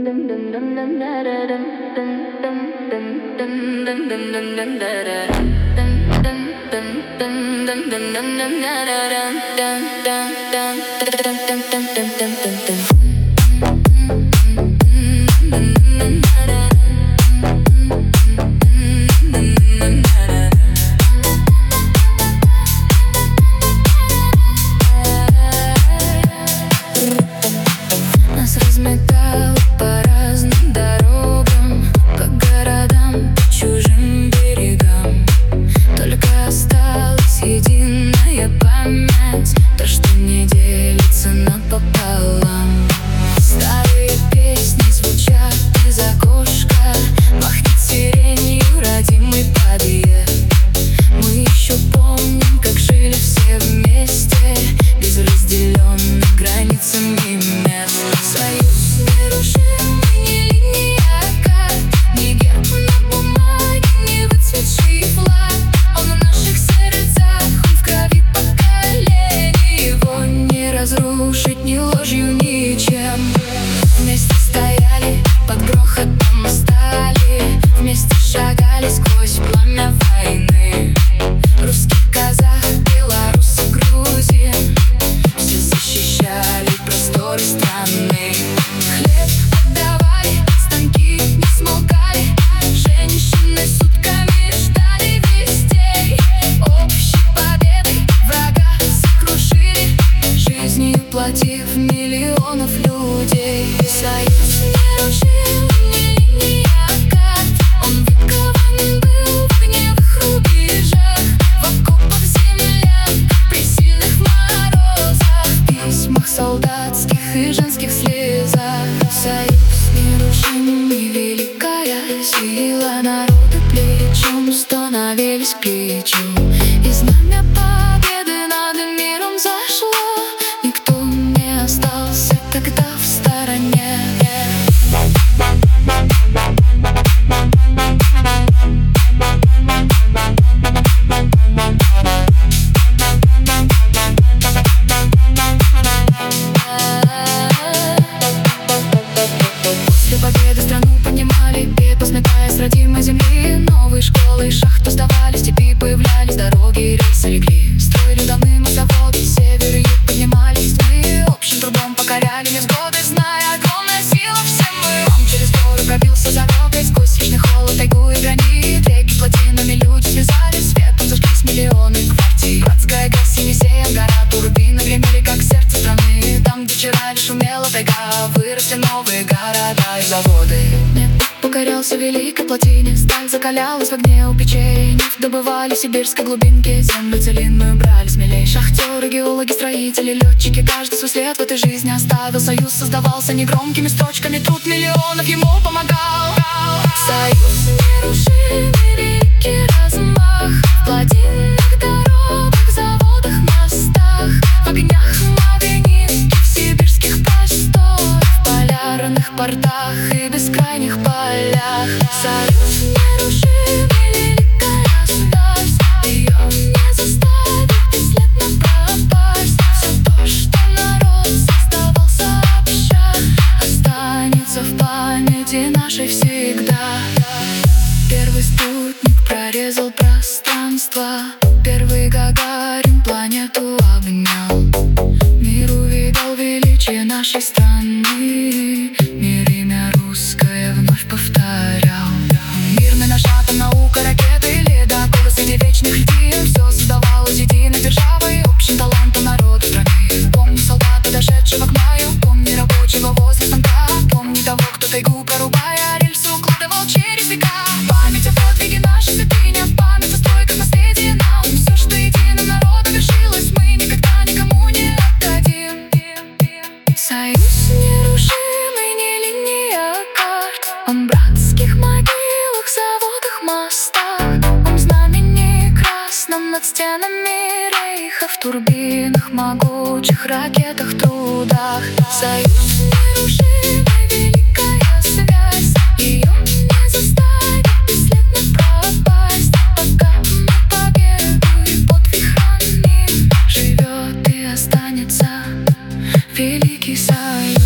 Нас разметало по разным дорогам, по городам, по чужим берегам. Только осталась единая память, то, что не делится напополам. Старые песни звучат из окошка, пахнет сиренью родимый подъезд. Мы еще помним, как жили все вместе, без разделенных границами мест. Союз нерушимый, не линия карт, не герб на бумаге, не выцветший флаг. Он в наших сердцах, он в крови поколений. Его не разрушить ни ложью, ничем. Вместе стояли, под грохотом стали, вместе шагали сквозь пламя войны. Русский, казах, белорус и грузин, все защищали просторы страны. Хлеб отдавали, станки не смолкали, женщины сутками ждали вестей. Общей победой врага сокрушили, жизнью платив миллионов людей. Союз нерушимый, не линия карт, он выкован был в огневых рубежах, в окопах землян, при сильных морозах, в письмах солдатских и женских слезах. Союз нерушимый, великая сила, народы плечом становились к плечу, и знамя победы над миром зашло. Никто не остался тогда в стороне. После победы страну поднимали, пепел сметая с родимой земли. Новые школы и шахты сдавались, степи появлялись, дороги и рельсы легли. Строили дома и заводы, север и юг поднимались мы. Общим трудом покоряли невзгоды, зная, огромная сила все мы. Он через горы пробился за дорогой, сквозь вечный холод, тайгу и гранит. Реки плотинами люди связали, светом зажглись миллионы квартир. Братская газ, Енисей, гора, турбины гремели, как сердце страны. Там, где вчера лишь шумела тайга, выросли новые города и заводы. Небо покорялся великой плотине, сталь закалялась в огне у печей. Нефть добывали в сибирской глубинке, землю целинную брали смелей. Шахтеры, геологи, строители, летчики, каждый свой след в этой жизни оставил. Союз создавался негромкими строчками, труд миллионов ему помогал. Союз нерушимый, великий размах, в плотинных дорогах, заводах, мостах, в огнях мавенинских, сибирских постов, в полярных портах и бескрайних полях. Союз нерушимый, великая связь, ее не заставить бесследно пропасть. Все то, что народ создавал сообща, останется в памяти нашей всегда. Первый спутник прорезал пространство, первый Гагарин планету обнял. Мир увидел величие нашей страны, мир имя русское вновь повторял. Мирный наш атом, наука, ракеты, ледоколы среди вечных льдин. Все создавалось единой державой, общим талантом народа страны. Помни солдата, дошедшего к маю, помни рабочего возле станка, помни того, кто тайгу прорубая, рельсу укладывал через века. Память о подвиге нашей святыни, память о стойках наследия нам. Все, что единым народом вершилось, мы никогда никому не отдадим. Союз нерушимый, не линия карт, он в братских могилах, заводах, мостах, он в знамени красном над стенами рейха, в турбинах, могучих ракетах, трудах. Союз нерушимый, великая связь, ее не заставить бесследно пропасть. Пока мы победу и подвиг храним, живет и останется великий союз.